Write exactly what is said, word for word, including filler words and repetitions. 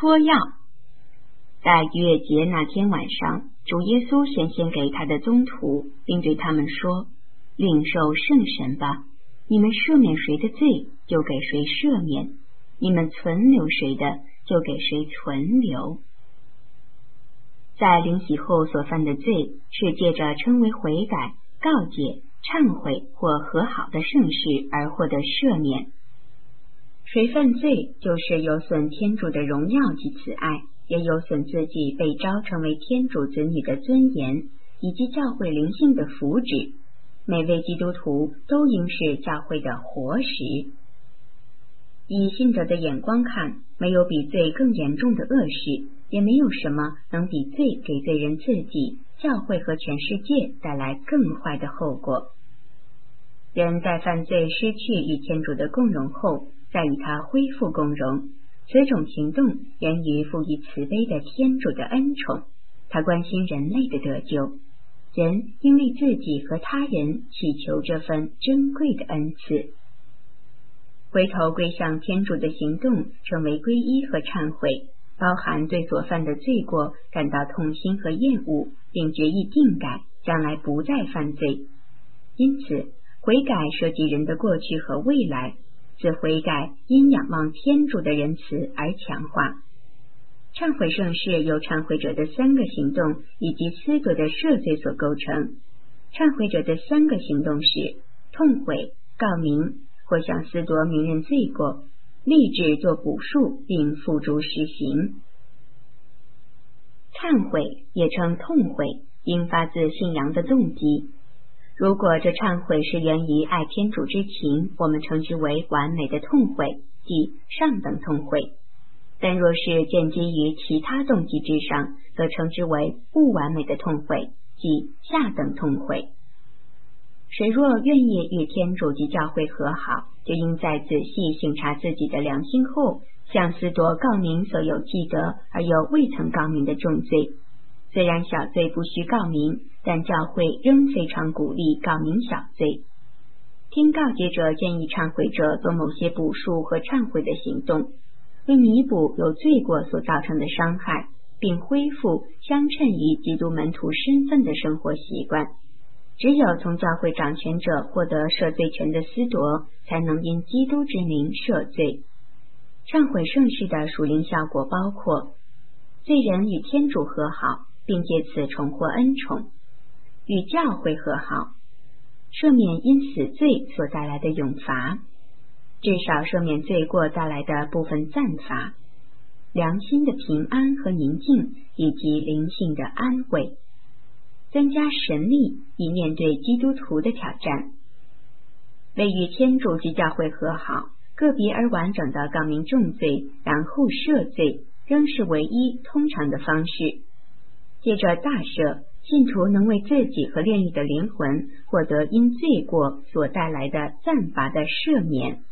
搓药。在逾越节那天晚上，主耶稣显现给他的宗徒，并对他们说：领受圣神吧，你们赦免谁的罪，就给谁赦免；你们存留谁的，就给谁存留。在领洗后所犯的罪，是借着称为悔改、告解、忏悔或和好的圣事而获得赦免。谁犯罪，就是有损天主的荣耀及慈爱，也有损自己被召成为天主子女的尊严，以及教会灵性的福祉。每位基督徒都应是教会的活石。以信者的眼光看，没有比罪更严重的恶事，也没有什么能比罪给罪人自己、教会和全世界带来更坏的后果。人在犯罪失去与天主的共融后，再与他恢复共融，此种行动源于赋予慈悲的天主的恩宠，他关心人类的得救。人应为自己和他人祈求这份珍贵的恩赐。回头归向天主的行动称为皈依和忏悔，包含对所犯的罪过感到痛心和厌恶，并决意定改，将来不再犯罪。因此悔改涉及人的过去和未来，此悔改因仰望天主的仁慈而强化。忏悔圣事由忏悔者的三个行动以及司铎的赦罪所构成。忏悔者的三个行动是痛悔、告明或向司铎明认罪过，立志做补赎并付诸实行。忏悔也称痛悔，应发自信仰的动机。如果这忏悔是源于爱天主之情，我们称之为完美的痛悔，即上等痛悔。但若是建基于其他动机之上，则称之为不完美的痛悔，即下等痛悔。谁若愿意与天主及教会和好，就应在仔细省察自己的良心后，向司铎告明所有记得而又未曾告明的重罪。虽然小罪不需告明，但教会仍非常鼓励告明小罪。听告解者建议忏悔者做某些补赎和忏悔的行动，为弥补由罪过所造成的伤害，并恢复相称于基督门徒身份的生活习惯。只有从教会掌权者获得赦罪权的司铎，才能因基督之名赦罪。忏悔圣事的属灵效果包括罪人与天主和好，并借此重获恩宠；与教会和好，赦免因死罪所带来的永罚，至少赦免罪过带来的部分暂罚；良心的平安和宁静，以及灵性的安慰；增加神力以面对基督徒的挑战。为与天主及教会和好，个别而完整的告明重罪，然后赦罪，仍是唯一通常的方式。借着大赦，信徒能为自己和炼狱的灵魂获得因罪过所带来的暂罚的赦免。